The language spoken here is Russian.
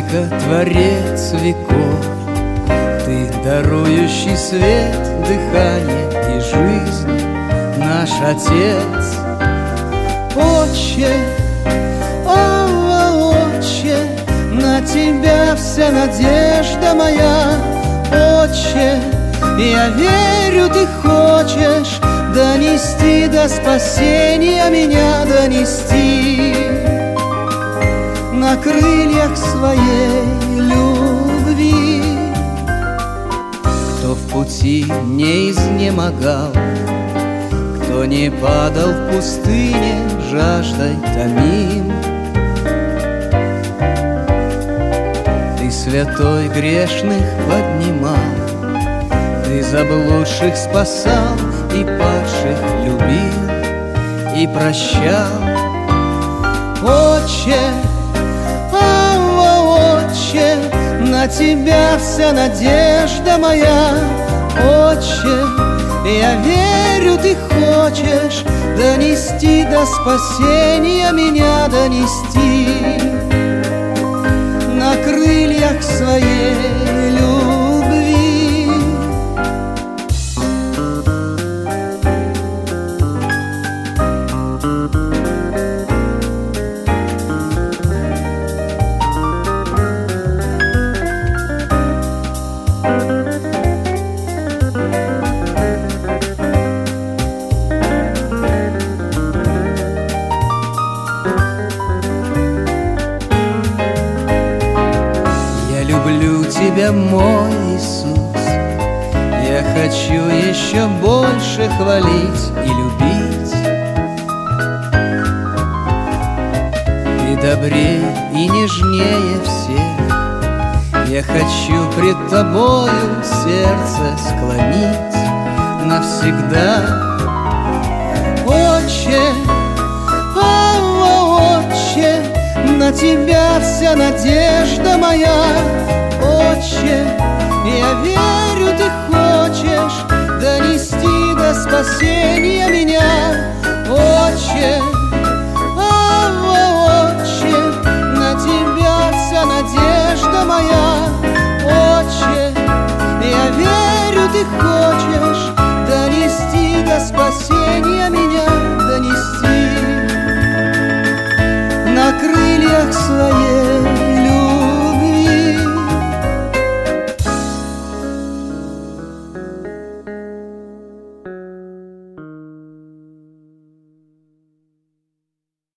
владыка, творец веков, ты дарующий свет, дыхание и жизнь, наш Отец. Отче, Отче, на Тебя вся надежда моя. Отче, я верю, Ты хочешь донести до спасения меня, донести на крыльях своей любви. Кто в пути не изнемогал, кто не падал в пустыне жаждой томим, Ты святой грешных поднимал, Ты заблудших спасал и падших любил и прощал. Отче, Отче, на Тебя вся надежда моя. Отче, я верю, Ты хочешь донести до спасения меня, донести на крыльях своей любви. Люблю Тебя, мой Иисус, я хочу еще больше хвалить и любить. Ты добрее и нежнее всех, я хочу пред Тобою сердце склонить навсегда. Отче, Отче, на Тебя вся надежда моя. Отче, я верю, Ты хочешь донести до спасения меня. Отче, Отче, на Тебя вся надежда моя. Отче, я верю, Ты хочешь донести до спасения меня.